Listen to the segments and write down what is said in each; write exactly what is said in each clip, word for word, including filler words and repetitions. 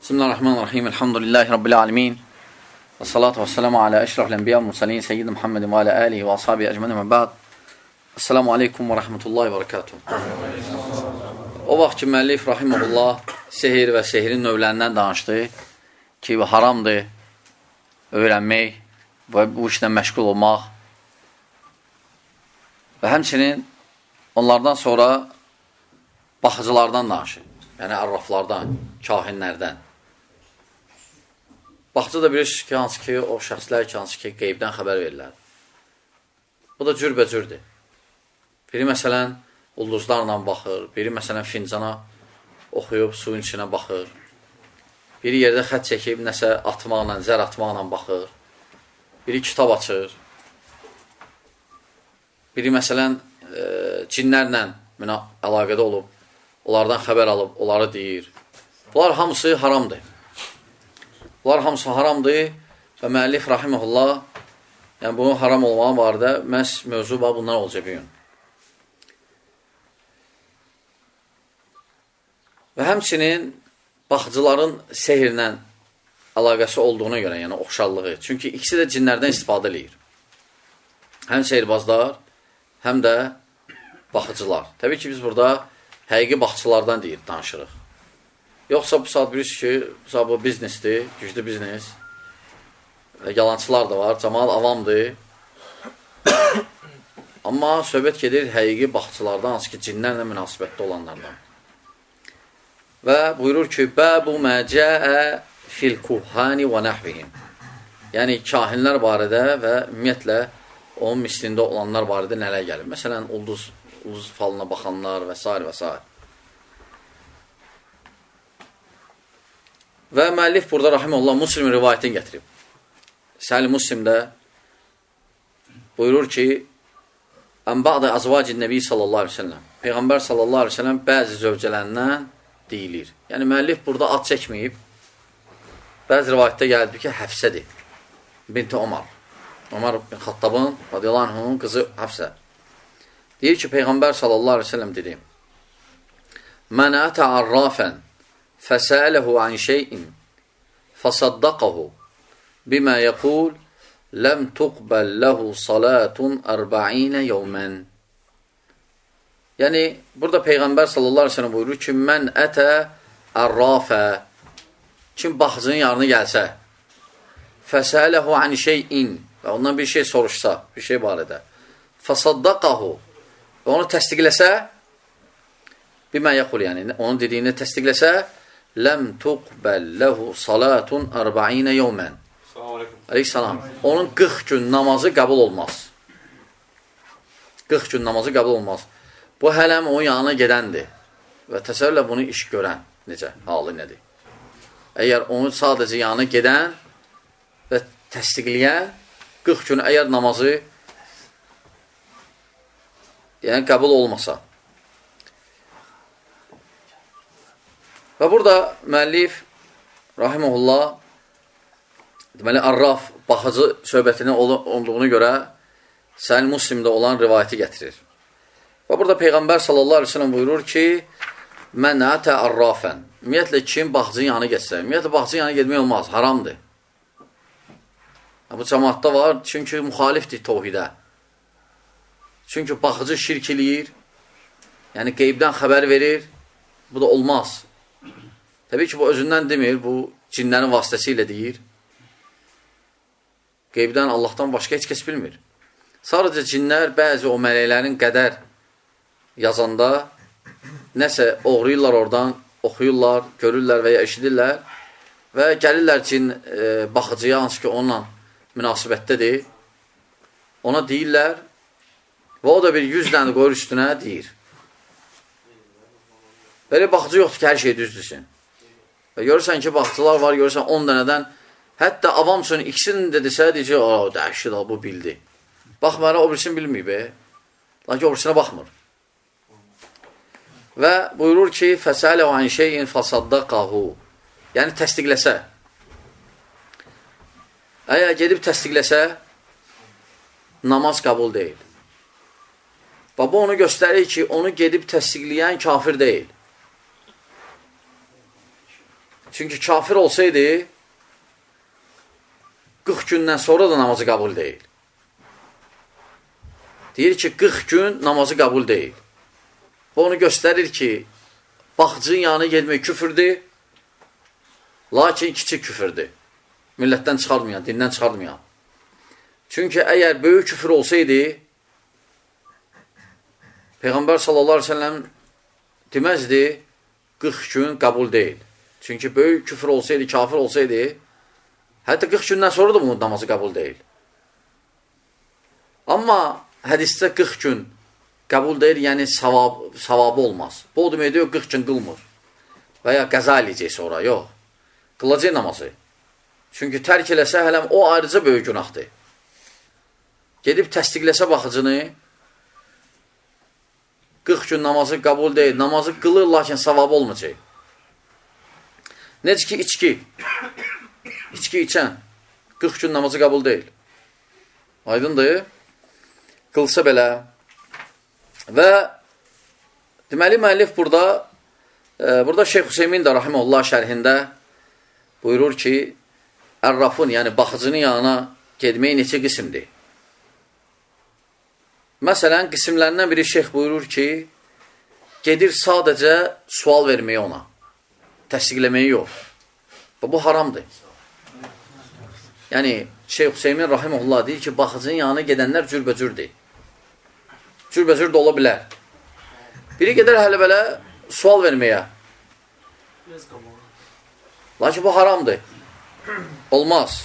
Bismillahirrahmanirrahim. Elhamdülillahi Rabbil alemin. Və salatu və selamu alə əşrafil ənbiya və mursəlin Seyyid Muhammedin və alə alihi və ashabi əcmənin və bəd. Esselamu aleykum və rəhmətullahi və bərəkatuhu. O vaxt ki, müəllif rahiməhullah sehir və sehirin növlərindən danışdı ki, haramdır öyrənmək və bu işlə məşğul olmaq və həmçinin onlardan sonra baxıcılardan danışır. Yəni, ərraflardan, kahinlərdən. Baxıcı da bilirsiniz ki, hansı ki, o şəxslər ki, hansı ki, qeybdən xəbər verirlər. Bu da cürbəcürdür. Biri, məsələn, ulduzlarla baxır, biri, məsələn, fincana oxuyub, suyun içinə baxır. Biri yerdə xət çəkib, nəsə atmaqla, zər atmaqla baxır. Biri kitab açır. Biri, məsələn, e, cinlərlə əlaqədə olub, onlardan xəbər alıb, onları deyir. Bunlar hamısı haramdır. Bunlar hamısı haramdır və müəllif rahiməhullah, yəni bunun haram olmağı barədə məhz mövzu var, bundan olacaq bir gün. Və həmçinin baxıcıların sehirlə əlaqəsi olduğuna görə, yəni oxşarlığı. Çünki ikisi də cinlərdən istifadə edir. Həm sehirbazlar, həm də baxıcılar. Təbii ki, biz burada həqiqi baxıcılardan deyir, danışırıq. Yoxsa bu saat bilirsiniz ki, bu saat bu biznesdir, güclü biznes. Yalancılar da var, cəmaat avamdır. Amma söhbət gedir həqiqi baxıcılardan, hansı ki, cinlərlə münasibətdə olanlardan. Və buyurur ki, Bəbu məcəə fil kuhani və nəhvihim. Yəni, kahinlər barədə və ümumiyyətlə onun mislində olanlar barədə nələr gəlir. Məsələn, ulduz, ulduz falına baxanlar və s. və s. Və müəllif burada rahiməhullah Müslim rivayətini gətirib. Səhih Müslimdə buyurur ki, Ən ba'də azvacin Nəbi sallallahu aleyhi ve sellem. Peyğəmbər sallallahu aleyhi ve sellem bəzi zövcələrindən deyilir. Yəni müəllif burada ad çəkməyib. Bəzi rivayətdə gəldi ki, Həfsədir. Binti Omar. Omar bin Xattabın radiyallahu anhunun qızı Həfsə. Deyir ki, Peyğəmbər sallallahu aleyhi ve sellem dedi: Mən ətə arrafən فسأله عن شيء فصدقه بما يقول لم تقبل له صلاة أربعين يوما. Yəni, burada Peyğəmbər sallallahu aleyhi ve sellem buyurur ki, mən ətə ərrafə, kim baxıcının yanına gəlsə, fəsələhu an şeyin, və ondan bir şey soruşsa, bir şey barədə, fəsaddaqahu, və onu təsdiqləsə, bimə yəqul, yəni, onun dediyini təsdiqləsə, ləm tuqbəl ləhu salatun ərbəinə yevmən. Aleyhissalam. Onun qırx gün namazı qəbul olmaz. qırx gün namazı qəbul olmaz. Bu hələm onun yanına gedəndir. Və təsəvvürlə bunu iş görən, necə, halı nədir? Əgər onun sadəcə yanına gedən və təsdiqləyən qırx gün əgər namazı yəni qəbul olmasa. Və burada müəllif rahiməhullah deməli, Arraf baxıcı söhbətinin olduğunu görə Səhih Müslimdə olan rivayəti gətirir. Və burada Peyğəmbər sallallahu aleyhi ve sellem buyurur ki, Mən ətə arrafən. Ümumiyyətlə, kim baxıcının yanına getsə, ümumiyyətlə, baxıcının yanına getmək olmaz, haramdır. Bu cəmaatda var, çünki müxalifdir tohidə. Çünki baxıcı şirk eləyir, yəni qeybdən xəbər verir, bu da olmaz. Təbii ki, bu özündən demir, bu cinlərin vasitəsilə deyir. Qeybdən Allahdan başqa heç kəs bilmir. Sadəcə cinlər bəzi o mələklərin qədər yazanda nəsə oğrayırlar oradan, oxuyurlar, görürlər və ya eşidirlər və gəlirlər cin e, baxıcıya, hansı ki, onunla münasibətdədir. Ona deyirlər və o da bir yüz dənə qoyur üstünə deyir. Belə baxıcı yoxdur ki, hər şey düzdürsün. Və görürsən ki, baxıcılar var, görürsən on dənədən, hətta avam üçün ikisini də desə, deyəcək, o, dəhşid, bu bildi. Baxmayaraq, o birisini bilməyib, e. Lakin o birisinə baxmır. Və buyurur ki, fəsələ an şeyin fasaddaqahu. Yəni, təsdiqləsə. Əgər gedib təsdiqləsə, namaz qəbul deyil. Və bu onu göstərir ki, onu gedib təsdiqləyən kafir deyil. Çünki kafir olsaydı, qırx gündən sonra da namazı qəbul deyil. Deyir ki, qırx gün namazı qəbul deyil. Bu onu göstərir ki, baxıcının yanına getmək küfürdür, lakin kiçik küfürdür. Millətdən çıxartmayan, dindən çıxartmayan. Çünki əgər böyük küfür olsaydı, Peyğəmbər sallallahu aleyhi ve sellem deməzdi, qırx gün qəbul deyil. Çünki böyük küfür olsaydı, kafir olsaydı, hətta qırx gündən sonra da bunun namazı qəbul deyil. Amma hədisdə qırx gün qəbul deyil, yəni savab, savabı olmaz. Bu o demək deyil, qırx gün qılmır. Və ya qəza eləyəcək sonra, yox. Qılacaq namazı. Çünki tərk eləsə, hələm o ayrıca böyük günahdır. Gedib təsdiqləsə baxıcını, qırx gün namazı qəbul deyil, namazı qılır, lakin savabı olmayacaq. Necə ki, içki. İçki içən, qırx gün namazı qəbul deyil. Aydındır. Qılsa belə. Və deməli, müəllif burada, e, burada Şeyx Hüseymin də rahimehullah şərhində buyurur ki, ərrafın, yəni baxıcının yanına gedmək neçə qismdir? Məsələn, qismlərindən biri şeyx buyurur ki, gedir sadəcə sual verməyə ona. Təsdiqləməyi yox. Və bu haramdır. Yəni, Şeyx Hüseymin rahimehullah deyir ki, baxıcının yanına gedənlər cürbəcürdür. Cürbəcür də ola bilər. Biri gedər hələ belə sual verməyə. Lakin bu haramdır. Olmaz.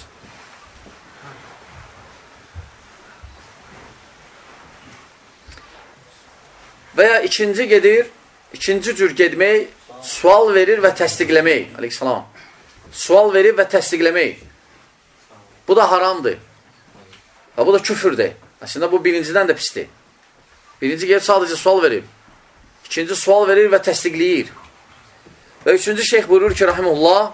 Və ya ikinci gedir, ikinci cür gedmək, sual verir və təsdiqləmək. Aleyhissalam. Sual verir və təsdiqləmək. Bu da haramdır. Və bu da küfürdür. Əslində bu birincidən də pisdir. Birinci gelib sadəcə sual verir. İkinci sual verir və təsdiqləyir. Və üçüncü şeyx buyurur ki, rahimullah,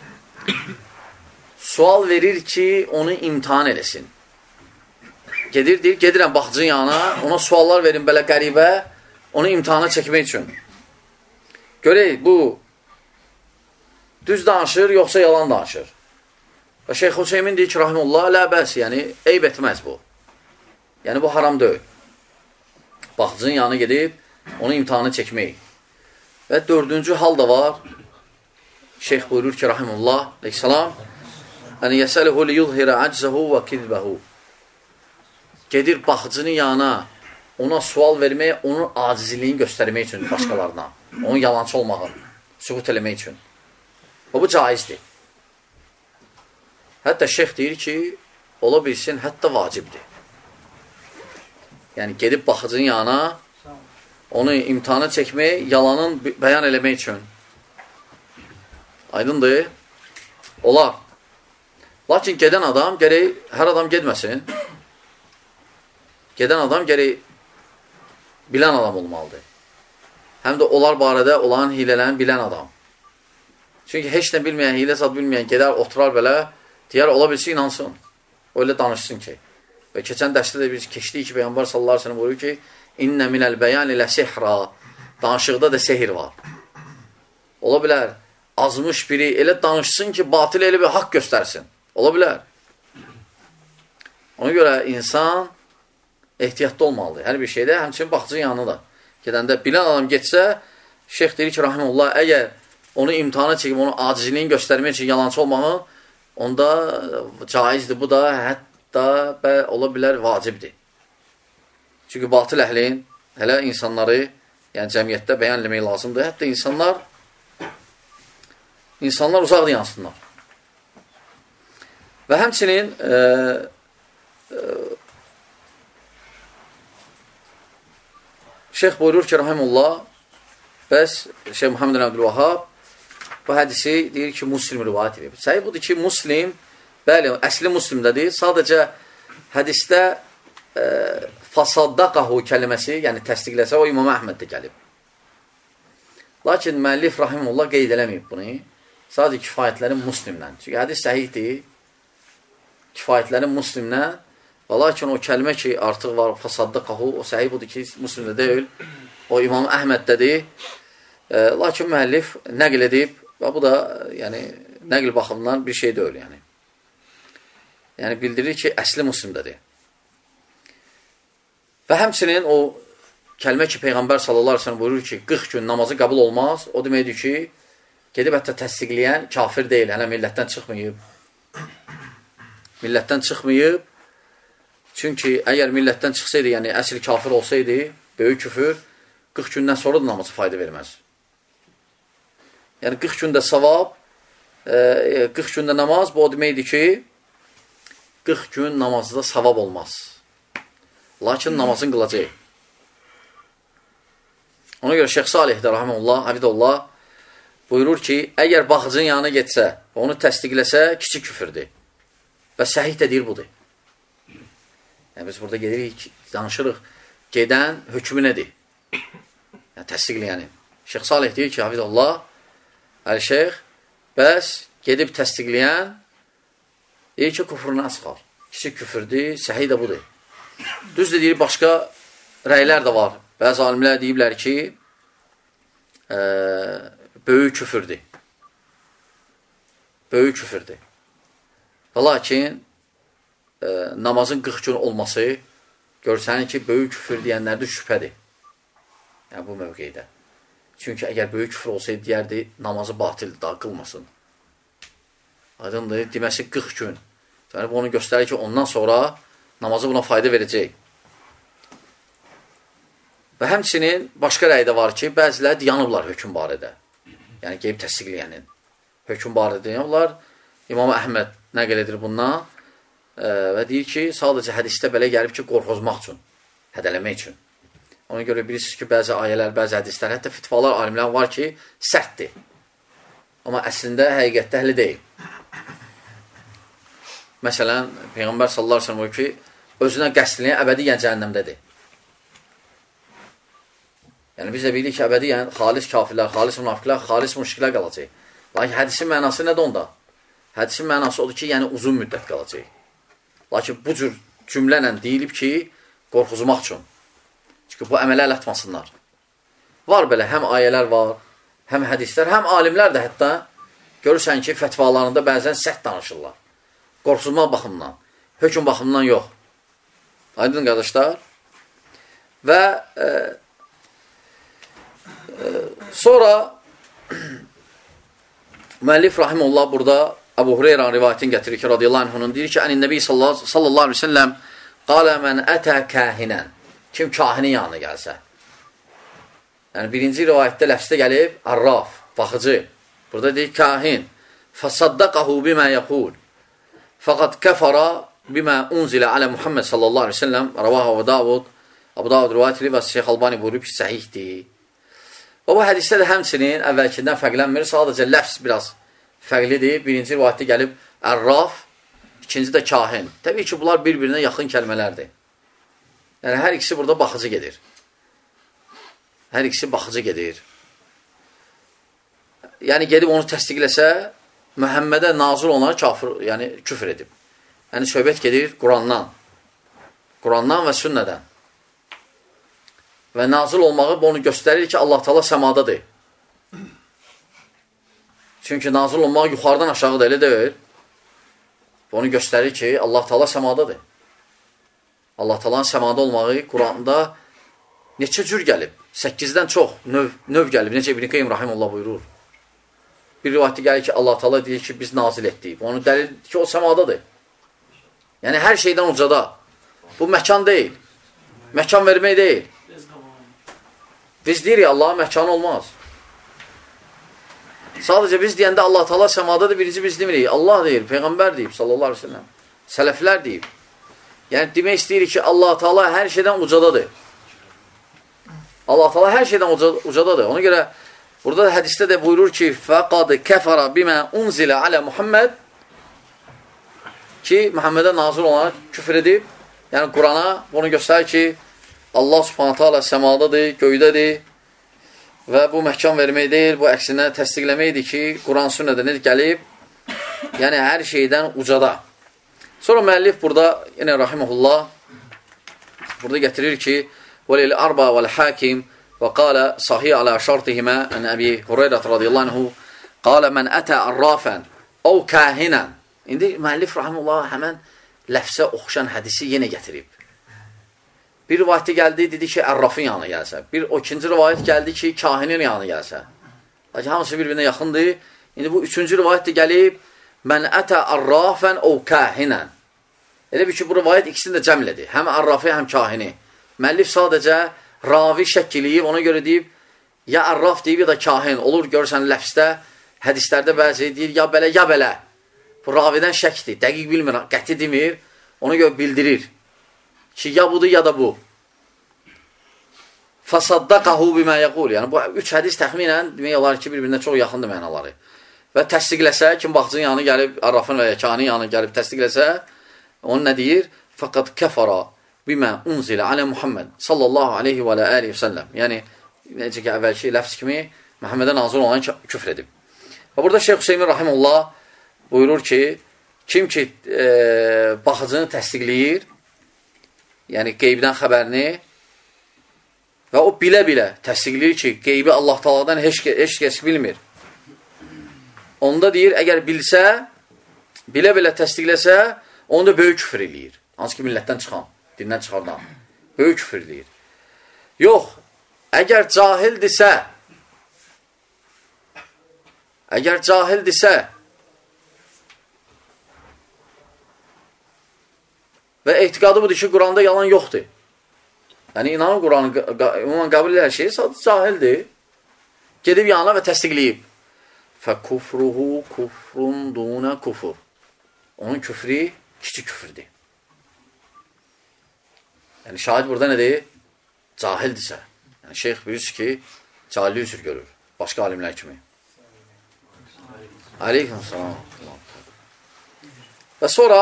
sual verir ki, onu imtihan eləsin. Gedir, deyir, gedirəm baxıcının yanına, ona suallar verin belə qəribə, onu imtihana çəkmək üçün. Görək, bu düz danışır, yoxsa yalan danışır. Və Şeyx Hüseymin deyir ki, rahimullah, lə bəs, yəni, eyb etməz bu. Yəni, bu haram deyil. Baxıcının yanına gedib, onu imtihanı çəkmək. Və dördüncü hal da var. Şeyx buyurur ki, rahimullah, aleyhissalam, əni yəsəlihu li yudhirə əczəhu və kidbəhu. Gedir baxıcının yanına, ona sual vermək, onun acizliyini göstərmək üçün başqalarına. Onun yalancı olmağını sübut eləmək üçün. Və bu caizdir. Hətta şeyx deyir ki, ola bilsin, hətta vacibdir. Yəni, gedib baxıcının yanına, onu imtihana çəkmək, yalanın bəyan eləmək üçün. Aydındır. Olar. Lakin gedən adam, gərək, hər adam gedməsin. Gedən adam gərək bilən adam olmalıdır. Həm də onlar barədə olan hilələrini bilən adam. Çünki heç nə bilməyən, hilə zad bilməyən gedər, oturar belə, deyər, ola bilsin, inansın. Öyle danışsın ki. Və keçən dərsdə də biz keçdik ki, Peyğəmbər sallallahu əleyhi və səlləm buyurur ki, İnnə minəl bəyan ilə sihra. Danışıqda da sehir var. Ola bilər, azmış biri elə danışsın ki, batıl elə bir haqq göstərsin. Ola bilər. Ona görə insan ehtiyatlı olmalıdır. Hər bir şeydə, həmçinin baxıcının yanına da. Gedəndə bilən adam getsə, şeyx deyir ki, rahimullah, əgər onu imtihana çəkib, onun acizliyini göstərmək üçün yalancı olmağı, onda caizdir. Bu da hətta bə, ola bilər vacibdir. Çünki batıl əhlin hələ insanları, yəni cəmiyyətdə bəyan eləmək lazımdır. Hətta insanlar insanlar uzaqda yansınlar. Və həmçinin e, e, şeyx buyurur ki, rahimullah, bəs Şeyx Muhammed Əbdülvahhab bu hədisi deyir ki, Muslim rivayət edir. Səhih budur ki, Muslim, bəli, əsli Muslimdədir. Sadəcə hədisdə e, fasaddaqahu kəlməsi, yəni təsdiqləsə, o İmam Əhməddə gəlib. Lakin müəllif rahimullah qeyd eləməyib bunu. Sadəcə kifayətlərin Muslimdən. Çünki hədis səhihdir. Kifayətlərin Muslimdən. Və lakin o kəlmə ki, artıq var, fasaddaqahu, o səhih budur ki, Muslimdə deyil. O İmam Əhməddədir. E, lakin müəllif nəql edib Və bu da yəni, nəql baxımından bir şey deyil. Yəni. yəni bildirir ki, əsli muslimdədir. Və həmçinin o kəlmə ki, Peyğəmbər sallallahu əleyhi və səlləm buyurur ki, qırx gün namazı qəbul olmaz. O deməkdir ki, gedib hətta təsdiqləyən kafir deyil, hələ millətdən çıxmayıb. Millətdən çıxmayıb. Çünki əgər millətdən çıxsaydı, yəni əsl kafir olsaydı, böyük küfür, qırx gündən sonra da namazı fayda verməz. Yəni qırx gündə savab, qırx gündə namaz, bu o deməkdir ki, qırx gün namazda savab olmaz. Lakin namazın qılacaq. Ona görə Şeyx Salih də rahimehullah, Havidullah buyurur ki, əgər baxıcının yanına getsə, onu təsdiqləsə, kiçik küfürdür. Və səhih də deyir budur. Yəni, biz burada gedirik, danışırıq, gedən hökmü nədir? Yəni, təsdiqləyənin. Şeyx Salih deyir ki, Havidullah, Əl-Şeyx, bəs gedib təsdiqləyən, deyir ki, küfrünə asqal. Kiçik küfürdür, səhih də budur. Düz də deyir, başqa rəylər də var. Bəzi alimlər deyiblər ki, e, böyük küfürdür. Böyük küfürdür. Və lakin e, namazın qırx gün olması görsənir ki, böyük küfür deyənlərdə şübhədir. Yəni, bu mövqeydə. Çünki əgər böyük küfür olsaydı, deyərdi, namazı batildir, daha qılmasın. Aydındır, deməsi qırx gün. Yəni, bu onu göstərir ki, ondan sonra namazı buna fayda verəcək. Və həmçinin başqa rəydə var ki, bəzilər dayanıblar hökm barədə. Yəni, qeyb təsdiqləyənin. Hökm barədə dayanıblar. İmam Əhməd nəql edir bundan e, və deyir ki, sadəcə hədisdə belə gəlib ki, qorxozmaq üçün, hədələmək üçün. Ona görə bilirsiniz ki, bəzi ayələr, bəzi hədislər, hətta fitvalar, alimlər var ki, sərtdir. Amma əslində, həqiqətdə həli deyil. Məsələn, Peyğəmbər sallallahu əleyhi və səlləm buyurur ki, özünə qəsdləyən əbədiyyən cəhənnəmdədir. Yəni, biz də bilirik ki, əbədiyyən xalis kafirlər, xalis münafiqlər, xalis müşriklər qalacaq. Lakin hədisin mənası nədir onda? Hədisin mənası odur ki, yəni uzun müddət qalacaq. Lakin bu cür cümlənlə deyilib ki, qorxuzmaq üçün. Çünki bu əmələ əl atmasınlar. Var belə, həm ayələr var, həm hədislər, həm alimlər də hətta görürsən ki, fətvalarında bəzən sərt danışırlar. Qorxuzmaq baxımından, hökm baxımından yox. Aydın qardaşlar. Və e, e, sonra müəllif rahimullah burada Əbu Hureyra rivayətini gətirir ki, radiyallahu anhunun deyir ki, ənin Nəbi sallallahu aleyhi ve sellem qalə mən ətə kəhinən. Kim kahinin yanına gəlsə. Yəni, birinci rivayətdə ləfsdə gəlib, arraf, baxıcı. Burada deyir, kahin. Fəsaddaqahu bimə yəqul. Fəqad kəfara bimə unzilə alə Muhammed sallallahu aleyhi ve sellem. Ravaha Abu Davud. Abu Davud rivayətli və Şeyx Albani buyurub ki, səhihdir. Və bu hədisdə də həmçinin əvvəlkindən fərqlənmir. Sadəcə ləfs biraz fərqlidir. Birinci rivayətdə gəlib ərraf, ikinci də kahin. Təbii ki, bunlar bir-birinə yaxın kəlmələrdir. Yəni, hər ikisi burada baxıcı gedir. Hər ikisi baxıcı gedir. Yəni, gedib onu təsdiqləsə, Məhəmmədə nazil olanlar kafir, yəni küfr edib. Yəni, söhbət gedir Qurandan. Qurandan və sünnədən. Və nazil olmağı onu göstərir ki, Allah Teala səmadadır. Çünki nazil olmaq yuxarıdan aşağıda elə deyil. Onu göstərir ki, Allah Teala səmadadır. Allah Taala'nın səmada olmağı Quranda neçə cür gəlib? Səkkizdən çox növ, növ gəlib. Necə İbn Qayyim rahimehullah buyurur. Bir rivayətdə gəlir ki, Allah Taala deyir ki, biz nazil etdik. Onu dəlil ki, o səmadadır. Yəni, hər şeydən ucada. Bu məkan deyil. Məkan vermək deyil. Biz deyirik, Allah'a məkan olmaz. Sadəcə biz deyəndə Allah Taala səmadadır, birinci biz demirik. Allah deyir, Peyğəmbər deyib, sallallahu aleyhi ve sellem. Sələflər deyib. Yəni, demək istəyirik ki, Allah Taala hər şeydən ucadadır. Allah Taala hər şeydən ucadadır. Ona görə, burada hədisdə də buyurur ki, فَقَدْ كَفَرَ بِمَا اُنْزِلَ عَلَى Muhammed ki, Muhammedə nazil olana küfür edib. Yəni, Qurana bunu göstərir ki, Allah subhanətə alə səmadadır, göydədir və bu məhkam vermək deyil, bu əksinə təsdiqləməkdir ki, Quran sünnədə necə gəlib, yəni hər şeydən ucada. Sonra müəllif burada, yenə rahiməhullah, burada gətirir ki, وَلِلْأَرْبَى وَالْحَاكِمْ وَقَالَ صَحِيَ عَلَى شَرْطِهِمَا أَنْ أَبِي هُرَيْرَةَ رَضِيَ اللّٰهُ عَنْهُ Qalə mən ətə ərrafən o kəhinən. İndi müəllif rahimullah həmən ləfsə oxşan hədisi yenə gətirib. Bir rivayətdə gəldi, dedi ki, ərrafın yanına gəlsə. Bir o ikinci rivayət gəldi ki, kahinin yanına gəlsə. Lakin hamısı bir-birinə yaxındır. İndi bu üçüncü rivayətdə gəlib, mən ətə ərrafən o kəhinən. Elə bir ki, bu rivayət ikisini də cəmlədir. Həm ərrafi, həm kahini. Müəllif sadəcə ravi şəkk eləyib, ona görə deyib, ya ərraf deyib, ya da kahin. Olur, görürsən, ləfsdə, hədislərdə bəzi deyir, ya belə, ya belə. Bu ravidən şəkdir, dəqiq bilmir, qəti demir, ona görə bildirir ki, ya budur, ya da bu. Fasaddaqahu bimə yəqul. Yəni, bu üç hədis təxminən demək olar ki, bir-birinə çox yaxındır mənaları. Və təsdiqləsə, kim baxıcının yanı gəlib, ərrafın və ya kahinin yanı gəlib təsdiqləsə, onu nə deyir? Fəqad kəfara bimə unzilə alə Muhammed sallallahu aleyhi və aleyhi və səlləm. Yəni, necə ki, əvvəlki ləfz kimi Məhəmmədə nazir olan küfr edib. Və burada Şeyx Hüseymin rahimullah buyurur ki, kim ki e, baxıcını təsdiqləyir, yəni qeybdən xəbərini və o bilə-bilə təsdiqləyir ki, qeybi Allah Taala'dan heç, heç kəs bilmir. Onda deyir, əgər bilsə, bilə-bilə təsdiqləsə, onu da böyük küfr eləyir. Hansı ki, millətdən çıxan, dindən çıxardan. Böyük küfr eləyir. Yox, əgər cahildirsə, əgər cahildirsə və etiqadı budur ki, Quranda yalan yoxdur. Yəni, inanın Quranı ümumən qəbul edən şey sadəcə cahildir. Gedib yanına və təsdiqləyib. Fəkufruhu kufrun dunə kufur. Onun küfrü kiçik küfrdür. Yəni, şahid burada nədir? Cahildirsə. Yəni, şeyx bilirsiniz ki, cahilli üzr görür. Başqa alimlər kimi. Aleyküm salam. Və sonra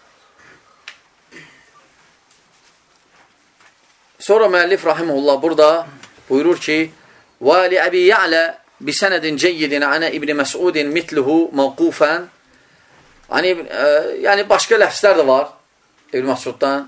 Sonra müəllif rahimehullah burada buyurur ki: "Və li Əbi Ya'la bi sənədin ceyyidin ana İbn Məs'udin mitluhu mawqufan." Yəni, e, yəni başqa ləfzlər də var İbn Məs'uddan.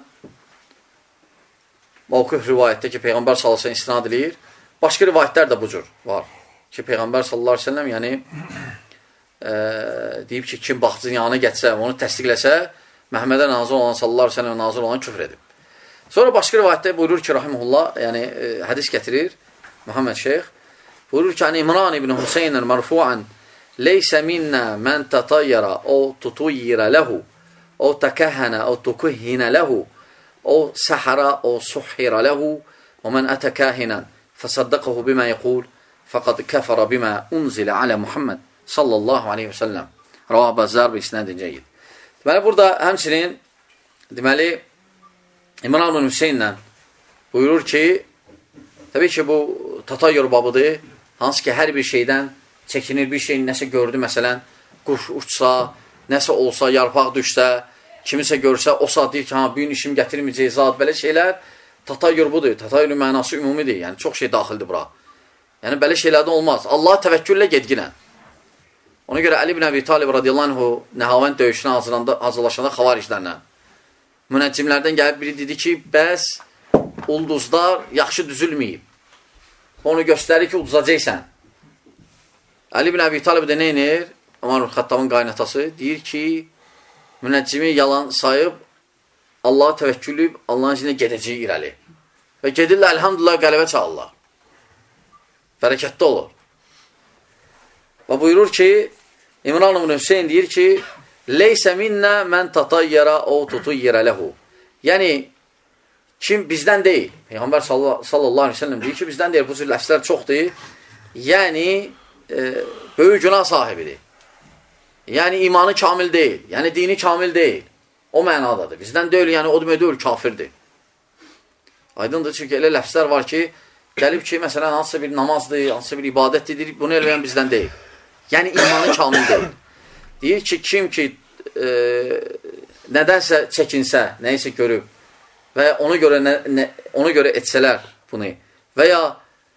Mavquf rivayətdə ki, Peyğəmbər sallallahu əleyhi və səlləm istinad edir. Başqa rivayətlər də bu cür var ki, Peyğəmbər sallallahu əleyhi və səlləm yəni e, deyib ki, kim baxıcının yanına getsə, onu təsdiqləsə, Məhəmmədə nazil olan sallallahu əleyhi və səlləm nazil olan küfr edib. Sonra başqa rivayətdə buyurur ki, rahimehullah, yəni e, hədis gətirir Muhammed Şeyx. Buyurur ki, hani İmran ibn Hüseynən mərfu'an leysə minnə mən tatayyara o tutuyyirə ləhu o təkəhənə o tukuhinə ləhu o səhərə o suhhirə ləhu və mən ətə kəhinən fəsaddaqəhu bimə yəqul fəqad kəfərə bimə unzilə alə Muhammed sallallahu aleyhi və səlləm. Ravah Bəzzar bi isnədin ceyyid. Deməli, burada həmçinin deməli, İmran ibn Hüseynlə buyurur ki, təbii ki, bu tatayyur babıdır, hansı ki, hər bir şeydən çəkinir, bir şey nəsə gördü, məsələn, quş uçsa, nəsə olsa, yarpaq düşsə, kimisə görsə, o saat deyir ki, ha, büyün işim gətirməyəcək, zat, belə şeylər, tatayyur budur, tatayyurun mənası ümumidir, yəni çox şey daxildir bura. Yəni, belə şeylərdən olmaz. Allah təvəkküllə gedginə. Ona görə Əli ibn Əbi Talib radiyallahu anhu Nəhavənd döyüşünə hazırlaşanda xavariclərlə münəccimlərdən gəlib biri dedi ki, bəs ulduzlar yaxşı düzülməyib. Onu göstərir ki, uduzacaqsən. Əli ibn Əbi Talib də nə inir? Ömər Xəttabın qaynatası deyir ki, münəccimi yalan sayıb, Allaha təvəkküllüyüb, Allahın izinə gedəcək irəli. Və gedirlər, əlhamdülillah, qələbə çalırlar. Bərəkətdə olur. Və buyurur ki, İmran ibn Hüseyin deyir ki, leysə minnə mən tatayyara o tutuyyirə ləhu. Yəni, kim bizdən deyil. Peyğəmbər sallallahu aleyhi ve sellem deyir ki, bizdən deyil. Bu cür ləfslər çoxdur. Yəni, e, böyük günah sahibidir. Yəni, imanı kamil deyil. Yəni, dini kamil deyil. O mənadadır. Bizdən deyil, yəni o demək deyil, kafirdir. Aydındır, çünki elə ləfslər var ki, gəlib ki, məsələn, hansısa bir namazdır, hansısa bir ibadətdir, bunu eləyən bizdən deyil. Yəni, imanı kamil deyil. Deyir ki, kim ki e, nədənsə çəkinsə, nəyisə görüb və ona görə, nə, nə, ona görə etsələr bunu və ya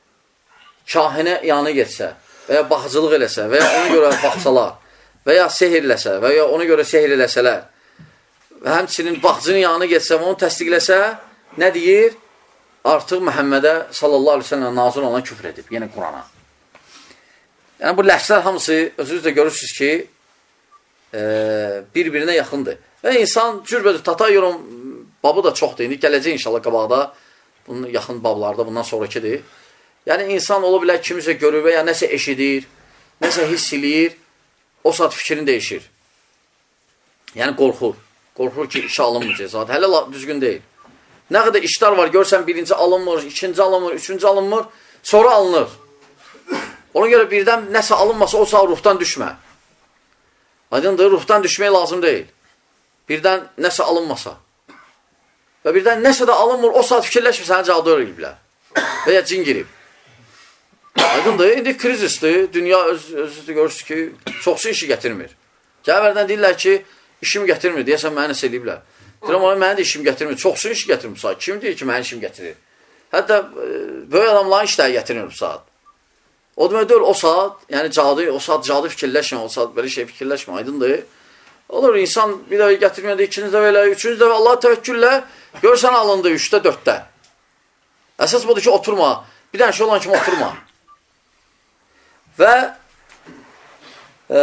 kahinə yanı getsə və ya baxıcılıq eləsə və ya ona görə baxsalar və ya sehirləsə və ya ona görə sehir eləsələr və həmçinin baxıcının yanı getsə və onu təsdiqləsə, nə deyir? Artıq Məhəmmədə sallallahu aleyhi ve sellem nazil olan küfr edib, yenə Qurana. Yəni, bu ləhslər hamısı, özünüz də görürsünüz ki, e, bir-birinə yaxındır. Və insan cürbəcür, Tata yorum babı da çoxdur. İndi gələcək inşallah qabaqda, bunun yaxın bablarda, bundan sonrakidir. Yəni, insan ola bilər kimisə görür və ya nəsə eşidir, nəsə hiss eləyir, o saat fikrini dəyişir. Yəni, qorxur. Qorxur ki, işə alınmayacaq zaten. Hələ düzgün deyil. Nə qədər işlər var, görsən birinci alınmır, ikinci alınmır, üçüncü alınmır, sonra alınır. Ona görə birdən nəsə alınmasa, o saat ruhdan düşmə. Aydındır, ruhdan düşmək lazım deyil. Birdən nəsə alınmasa. Və birdən nəsə də alınmır, o saat fikirləşmə, sənə cadı öyrəyiblər. Və ya cin girib. Aydındır, indi krizisdir, dünya öz, özü görürsün ki, çoxsu işi gətirmir. Gəvərdən deyirlər ki, işim gətirmir, deyəsən mənə nəsə eləyiblər. Deyirəm, mənə də işim gətirmir, çoxsu iş gətirmir bu saat. Kim deyir ki, mənə işim gətirir? Hətta böyük adamların işləri gətirmir bu saat. O demək deyil, o saat, yəni cadı, o saat cadı fikirləşmə, o saat belə şey fikirləşmə, aydındır. Olur, insan bir dəfə gətirməyəndə, ikinci dəfə elə, üçüncü dəfə Allah təvəkküllə, görsən alındı üçdə, dörddə. Əsas budur ki, oturma, bir dənə şey olan kimi oturma. Və e,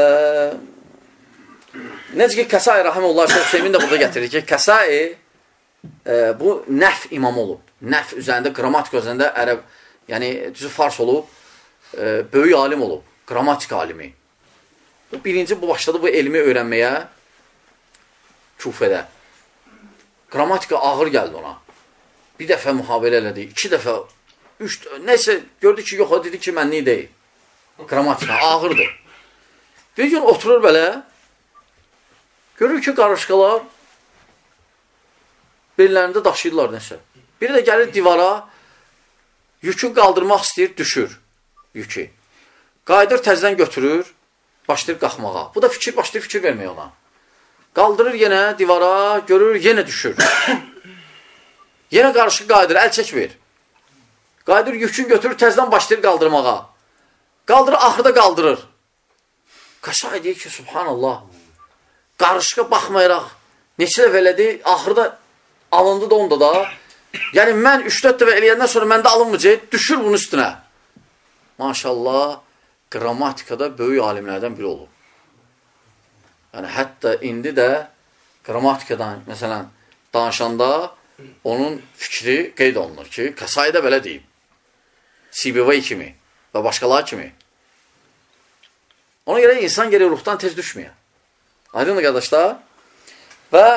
necə ki, Kəsai Rahimullah Şeyh Hüseymin də burada gətirir ki, Kəsai e, bu nəf imam olub. Nəf üzərində, qrammatika üzərində ərəb, yəni düzü fars olub, e, böyük alim olub, qrammatika alimi. Bu birinci bu başladı bu elmi öyrənməyə Kufədə. Qrammatika ağır gəldi ona. Bir dəfə mühabilə elədi, iki dəfə, üç, neysə gördü ki, yox, o dedi ki, mənlik deyil. Qrammatika ağırdır. Bir gün oturur belə, görür ki, qarışqalar bellərində daşıyırlar nəsə. Biri də gəlir divara, yükü qaldırmaq istəyir, düşür yükü. Qayıdır, təzdən götürür, başlayır qalxmağa. Bu da fikir, başlayır fikir verməyə ona. Qaldırır yenə divara, görür, yenə düşür. Yenə qarışıq qayıdır, əl çəkmir. Qayıdır, yükün götürür, təzdən başlayır qaldırmağa. Qaldırır, axırda qaldırır. Kəsai deyir ki, subhanallah, qarışıqa baxmayaraq, neçə dəfə elədi, axırda alındı da onda da. Yəni, mən üç-dörd dəfə eləyəndən sonra məndə alınmayacaq, düşür bunun üstünə. Maşallah, qrammatikada böyük alimlərdən biri olub. Yəni, hətta indi də qrammatikadan, məsələn, danışanda onun fikri qeyd olunur ki, Kəsai də belə deyib. Sibivay kimi və başqaları kimi. Ona görə insan gəlir ruhdan tez düşmüyor. Aydın mı qardaşlar? Və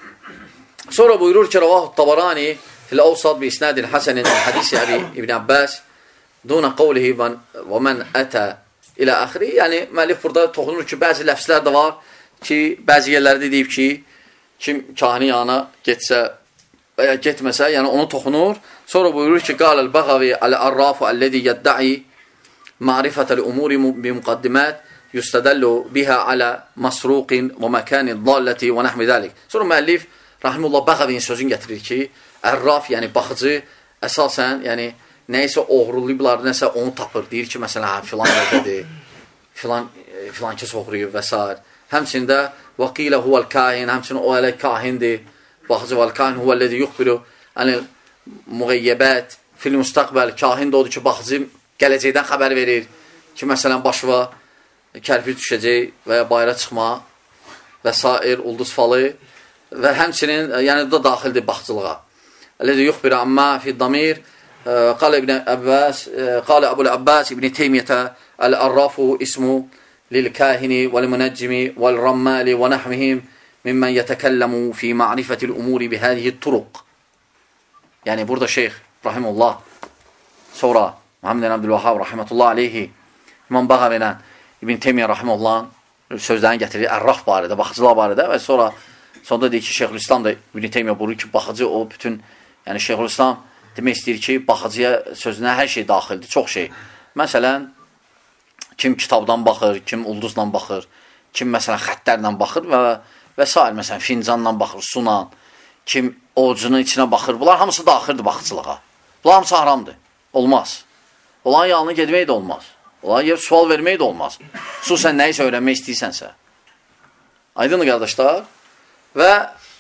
sonra buyurur ki, Rəvahut Tabarani fil-Avsad bi isnadin Hasanin hadisi Əbi İbn Abbas duna qavlihi və mən ətə ilə axiri. Yəni, müəllif burada toxunur ki, bəzi ləfslər də var ki, bəzi yerlərdə deyib ki, kim kahini yanına getsə və ya getməsə, yəni onu toxunur. Sonra buyurur ki, Qaləl-Bəğavi əl-Ərrafu əlləzi yəddə'i ma'rifətəl-umuri bi-müqaddimət yustədəllu bihə alə masruqin və məkanin dalləti və nəhmi dəlik. Sonra müəllif, Rahimullah Bəğavinin sözünü gətirir ki, Ərraf, yəni baxıcı, əsasən, yəni nəyisə oğurlayıblar, nəsə onu tapır. Deyir ki, məsələn, hə, filan yerdədir, filan, filan kəs oğurlayıb və s. Həmçində, vəqilə huvəl kahin, həmçinin o ələ kahindir. Baxıcı vəl kahin huvəllədi yuxbiru ənil müğəyyəbət fil müstəqbəl. Kahin də odur ki, baxıcı gələcəkdən xəbər verir ki, məsələn, başıva kərpic düşəcək və ya bayra çıxma və s. ulduz falı və həmçinin, yəni da daxildir baxıcılığa. Əllədi yuxbiru əmmə fi damir قال ابن عباس قال أبو العباس ابن تيمية الأراف اسمه للكاهن والمنجم والرمال ونحوهم ممن يتكلم في معرفة الأمور بهذه الطرق. Yani burada Şeyh Rahimullah sonra Muhammed Abdülvahhab Rahmetullah Aleyhi İmam Bağavi ilə İbn Teymiyyə Rahimullah'ın sözlərini gətirir Ərraf barədə, baxıcılar barədə və sonra sonunda deyir ki, Şeyhülislam da İbn Teymiyyə buyurur ki, baxıcı o bütün, yəni Şeyhülislam demək istəyir ki, baxıcıya sözünə hər şey daxildir, çox şey. Məsələn, kim kitabdan baxır, kim ulduzla baxır, kim məsələn xəttlərlə baxır və, və s. Məsələn, fincanla baxır, suna, kim ovucunun içinə baxır, bunlar hamısı daxildir baxıcılığa. Bunlar hamısı haramdır, olmaz. Onların yanına gedmək də olmaz. Onlara yer sual vermək də olmaz. Xüsusən nəyisə öyrənmək istəyirsənsə. Aydındır qardaşlar? Və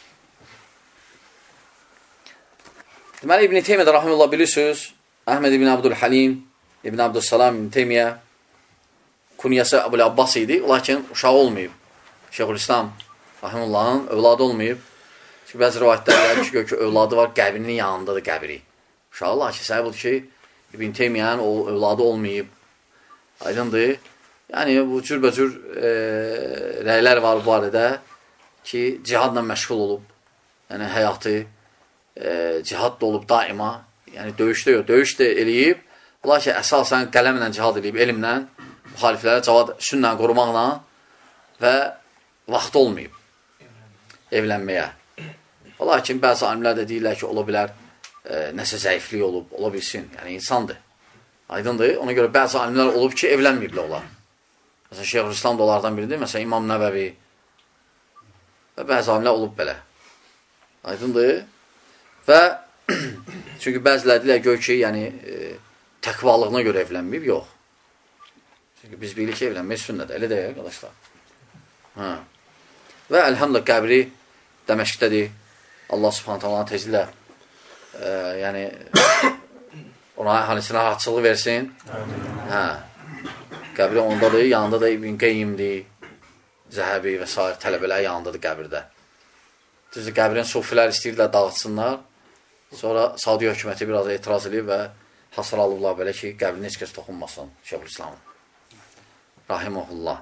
deməli, İbn Teymiyyə Rahimullah bilirsiniz, Əhməd ibn Abdülhalim, İbn Abdüssalam, İbn Teymiyyə kunyası Əbul Abbas idi, lakin uşağı olmayıb. Şeyxülislam Rahimullahın övladı olmayıb. Çünki bəzi rivayətlər gəlir ki, ki, övladı var, qəbrinin yanındadır qəbri. Uşağı, lakin səbəb budur ki, İbn Teymiyənin o övladı olmayıb. Aydındır. Yəni, bu cürbəcür e, rəylər var bu barədə ki, cihadla məşğul olub. Yəni, həyatı e, cihadda olub daima. Yəni, döyüşdə yox, döyüş də eləyib. Lakin əsasən qələmlə cihad eləyib, elmlə, müxaliflərə cavad sünnlə qorumaqla və vaxt olmayıb evlənməyə. Lakin bəzi alimlər də deyirlər ki, ola bilər, e, nəsə zəiflik olub, ola bilsin. Yəni, insandır. Aydındır. Ona görə bəzi alimlər olub ki, evlənməyiblər onlar. Məsələn, Şeyxülislam da onlardan biridir. Məsələn, İmam Nəvəvi və bəzi alimlər olub belə. Aydındır. Və çünki bəzilər deyirlər gör ki, yəni, e, təqvalığına görə evlənməyib, yox. Çünki biz bilirik ki, evlənmək sünnədir. Elə deyək, arkadaşlar. Hə. Və əlhamdülillah qəbri Dəməşqdədir. Allah subhanət Allah'ın tezlə e, yəni ona əhalisinə rahatçılıq versin. Hə. Qəbri ondadır, yanında da İbn Qeyyimdir, Zəhəbi və s. tələbələr yanındadır qəbirdə. Düzdür, qəbrin sufilər istəyirlər dağıtsınlar. Sonra Saudiya hökuməti biraz etiraz edib və hasar alıblar belə ki, qəbrinə heç kəs toxunmasın Şeyxülislamın. Rahiməhullah.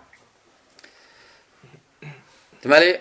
Deməli,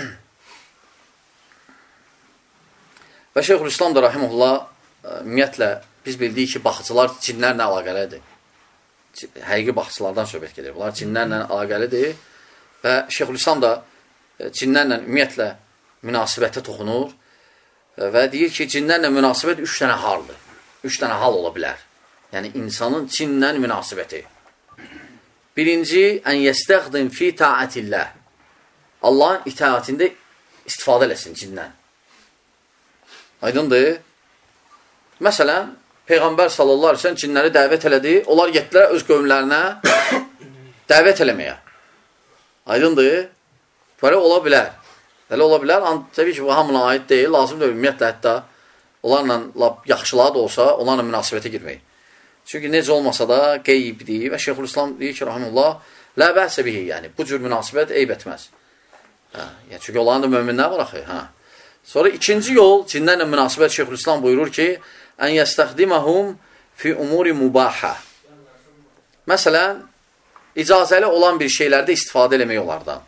və Şeyxülislam da Rahiməhullah ümumiyyətlə biz bildik ki, baxıcılar cinlərlə əlaqəlidir. Həqiqi baxıcılardan söhbət gedir. Bunlar cinlərlə əlaqəlidir və Şeyxülislam da cinlərlə ümumiyyətlə münasibətə toxunur və deyir ki, cinlərlə münasibət üç dənə haldır. Üç dənə hal ola bilər. Yəni, insanın cinlə münasibəti. Birinci, ən yəstəxdim fi ta'atilləh. Allahın itaətində istifadə eləsin cindən. Aydındır. Məsələn, Peyğəmbər sallallahu aleyhi ve sellem cinləri dəvət elədi. Onlar getdilər öz qövmlərinə dəvət eləməyə. Aydındır. Böyle ola bilər. Belə ola bilər. Təbii ki, bu hamına aid deyil. Lazımdır ümumiyyətlə hətta onlarla yaxşılığa da olsa, onlarla münasibətə girmək. Çünki necə olmasa da qeybdir və Şeyxülislam deyir ki, rahimullah, lə bəhsə bihi, yəni bu cür münasibət eyb etməz. Hə, yəni, çünki onların da möminlər var axı. Hə. Sonra ikinci yol, cinlərlə münasibət Şeyxülislam buyurur ki, ən yəstəxdiməhum fi umuri mubahə. Məsələn, icazəli olan bir şeylərdə istifadə eləmək onlardan.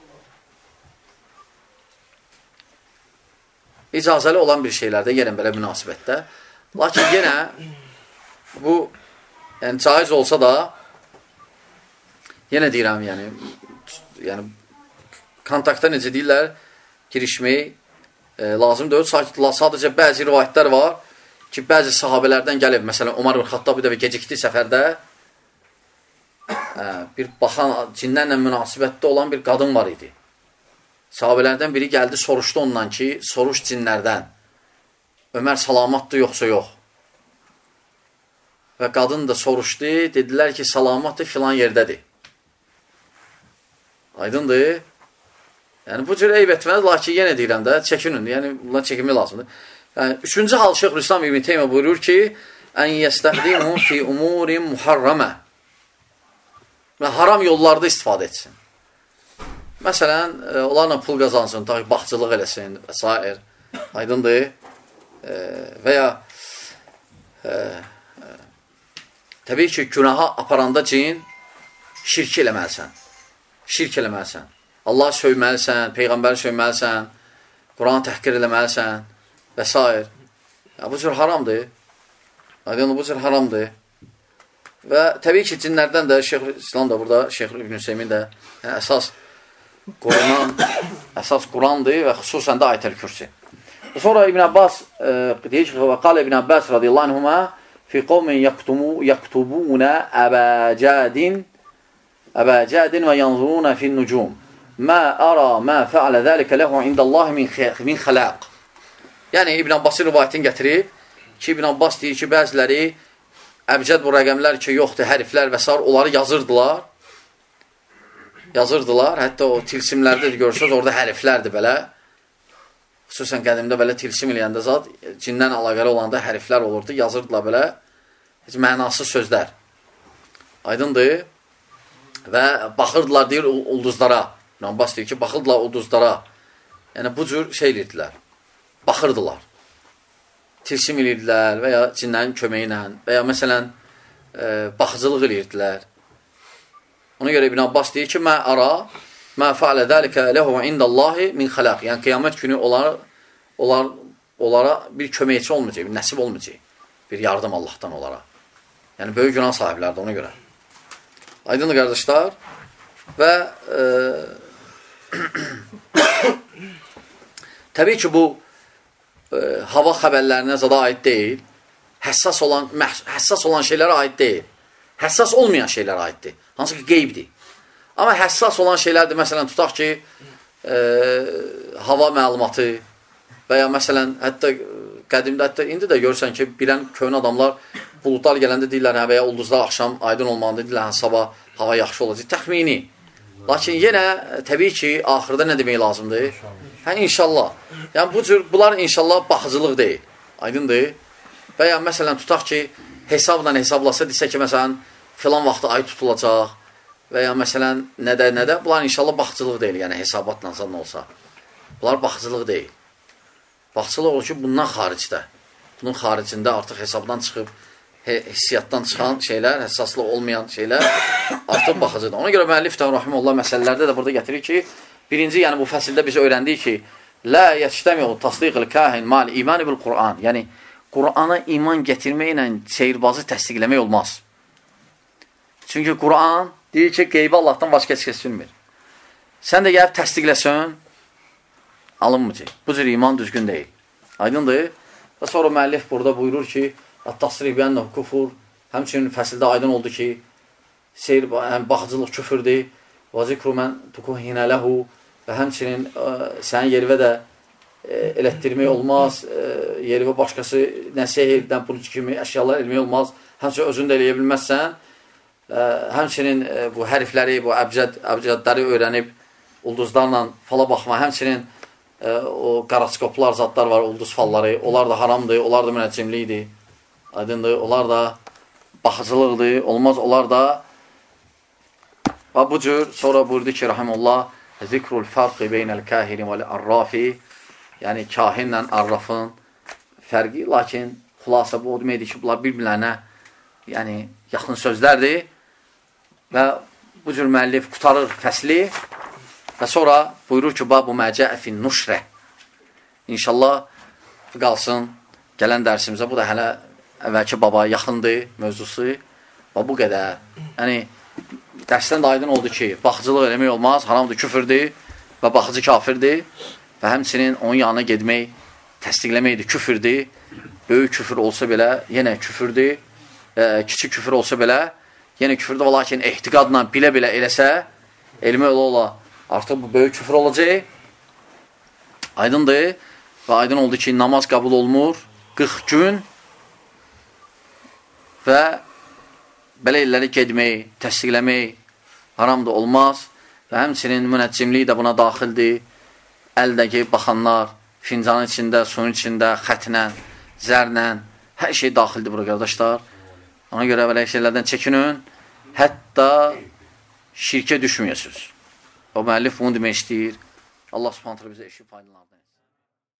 İcazəli olan bir şeylərdə, yenə belə münasibətdə. Lakin yenə bu, yəni, caiz olsa da, yenə deyirəm, yəni, yəni kontakta necə deyirlər, girişmək e, lazım deyil. Sadəcə bəzi rivayətlər var ki, bəzi sahabələrdən gəlib, məsələn, Ömər ibn Xattab bir dəfə gecikdi səfərdə, e, bir baxan, cinlərlə münasibətdə olan bir qadın var idi. Sahabələrdən biri gəldi, soruşdu ondan ki, soruş cinlərdən, Ömər salamatdır, yoxsa yox. Və qadın da soruşdu, dedilər ki, salamatdır, filan yerdədir. Aydındır. Yəni, bu cür eyb etməz, lakin yenə deyirəm də, çəkinin, yəni, bundan çəkinmək lazımdır. Yəni, üçüncü hal Şeyxülislam İbn Teymiyyə buyurur ki, ən yəstəxdimu fi umurin muharramə. Və haram yollarda istifadə etsin. Məsələn, e, onlarla pul qazansın, baxçılıq eləsin və s. Aydındır. E, və ya e, e, təbii ki, günaha aparanda cin şirk eləməlisən. Şirk eləməlisən. Allah söyməlisən, Peyğəmbəri söyməlisən, Quranı təhqir eləməlisən və s. Ya, bu cür haramdır. Aydındır, bu cür haramdır. Və təbii ki, cinlərdən də Şeyxülislam da burada, Şeyx İbn Hüseymin də yəni, əsas Quran, əsas Qurandır və xüsusən də Ayət-əl Kürsi. Sonra İbn Abbas e, deyir ki, və qal İbn Abbas radiyallahu anhuma fi qovmin yaktubuna əbəcədin əbəcədin və yanzuruna fin nucum mə ara mə fəalə zəlikə ləhu indallahi min xələq. Yəni, İbn Abbas'ın rivayətini gətirib ki, İbn Abbas deyir ki, bəziləri əbcəd bu rəqəmlər ki, yoxdur, hərflər və s. onları yazırdılar. Yazırdılar. Hətta o tilsimlərdə də görürsünüz, orada hərflərdir belə. Xüsusən qədimdə belə tilsim eləyəndə zat, cindən əlaqəli olanda hərflər olurdu, yazırdılar belə. Heç mənasız sözlər. Aydındır. Və baxırdılar, deyir, ulduzlara. İbn Abbas deyir ki, baxırdılar ulduzlara. Yəni, bu cür şey edirdilər. Baxırdılar. Tilsim edirdilər və ya cinlərin köməyi ilə və ya məsələn, e, baxıcılıq edirdilər. Ona görə İbn Abbas deyir ki, mə ara, mə fəalə dəlikə ləhu indallahi min xələq. Yəni, qiyamət günü onlar, onlar, onlara bir köməkçi olmayacaq, bir nəsib olmayacaq. Bir yardım Allahdan onlara. Yəni, böyük günah sahiblərdir ona görə. Aydınlı qardaşlar və e, təbii ki, bu e, hava xəbərlərinə zada aid deyil. Həssas olan, həssas olan şeylərə aid deyil. Həssas olmayan şeylərə aiddir. Hansı ki, qeybdir. Amma həssas olan şeylərdir. Məsələn, tutaq ki, e, hava məlumatı və ya məsələn, hətta qədimdə, hətta indi də görürsən ki, bilən köhnə adamlar buludlar gələndə deyirlər, hə, və ya ulduzlar axşam aydın olmağında deyirlər, hə, sabah hava yaxşı olacaq. Təxmini. Lakin yenə, təbii ki, axırda nə demək lazımdır? Hə, inşallah. Yəni, bu cür, bunlar inşallah baxıcılıq deyil. Aydındır. Və ya, məsələn, tutaq ki, hesabla hesablasa, desə ki, məsələn, filan vaxtı ay tutulacaq və ya, məsələn, nədə, nədə, bunlar inşallah baxıcılıq deyil, yəni hesabatla zaten olsa. Bunlar baxıcılıq deyil. Baxıcılıq olur ki, bundan xaricdə, bunun xaricində artıq hesabdan çıxıb, hissiyatdan çıxan şeylər, həssaslıq olmayan şeylər artıq baxıcıdır. Ona görə müəllif də rahimehullah məsələlərdə də burada gətirir ki, birinci, yəni bu fəsildə biz öyrəndik ki, la yəştəmi'u tasdiqil kahin mal imani bil Qur'an. Yəni, Qur'ana iman gətirməklə seyirbazı təsdiqləmək olmaz. Çünki Qur'an deyir ki, qeybi Allahdan başqa heç kəs bilmir. Sən də gəlib təsdiqləsən, alınmayacaq. Bu cür iman düzgün deyil. Aydındır. Və sonra müəllif burada buyurur ki, At-tasrih biyənnəhu kufur. Həmçinin fəsildə aydın oldu ki, seyir, baxıcılıq küfürdür. Və zikru mən tukuhinə ləhu. Və həmçinin ə, sənin yerivə də ə, elətdirmək olmaz. Ə, yerivə başqası nə sehirdən, pul kimi əşyalar elmək olmaz. Həmçinin özünü də eləyə bilməzsən. Ə, həmçinin ə, bu hərfləri, bu əbcəd, əbcədləri öyrənib ulduzlarla fala baxma. Həmçinin ə, o qaraskoplar, zadlar var, ulduz falları. Onlar da haramdır, onlar da münəccimlikdir. Aydındır, onlar da baxıcılıqdır, olmaz, onlar da və bu cür, sonra buyurdu ki, rahimullah, zikrul fərqi beynəl kahini və arrafi, yəni kahinlə arrafın fərqi, lakin xulasa bu o deməkdir ki, bunlar bir-birlərinə yəni, yaxın sözlərdir və bu cür müəllif qutarır fəsli və sonra buyurur ki, bu məcəəfin nuşrə. İnşallah qalsın gələn dərsimizə, bu da hələ əvvəlki baba yaxındır mövzusu və bu qədər. Yəni, dərsdən də aydın oldu ki, baxıcılıq eləmək olmaz, haramdır, küfürdür və baxıcı kafirdir və həmçinin onun yanına gedmək, təsdiqləməkdir, küfürdür. Böyük küfür olsa belə, yenə küfürdür. E, kiçik küfür olsa belə, yenə küfürdür. Lakin ehtiqadla bilə-bilə eləsə, elmə ola-ola artıq bu böyük küfür olacaq. Aydındır və aydın oldu ki, namaz qəbul olmur, qırx gün və belə illəri gedmək, təsdiqləmək haramdır, olmaz və həmçinin münəccimlik də buna daxildir. Əldəki baxanlar, fincanın içində, suyun içində, xətlə, zərlə, hər şey daxildir bura, qardaşlar. Ona görə belə şeylərdən çəkinin, hətta şirkə düşməyəsiniz. O müəllif bunu demək istəyir. Allah subhanətlə bizə eşib faydalardır.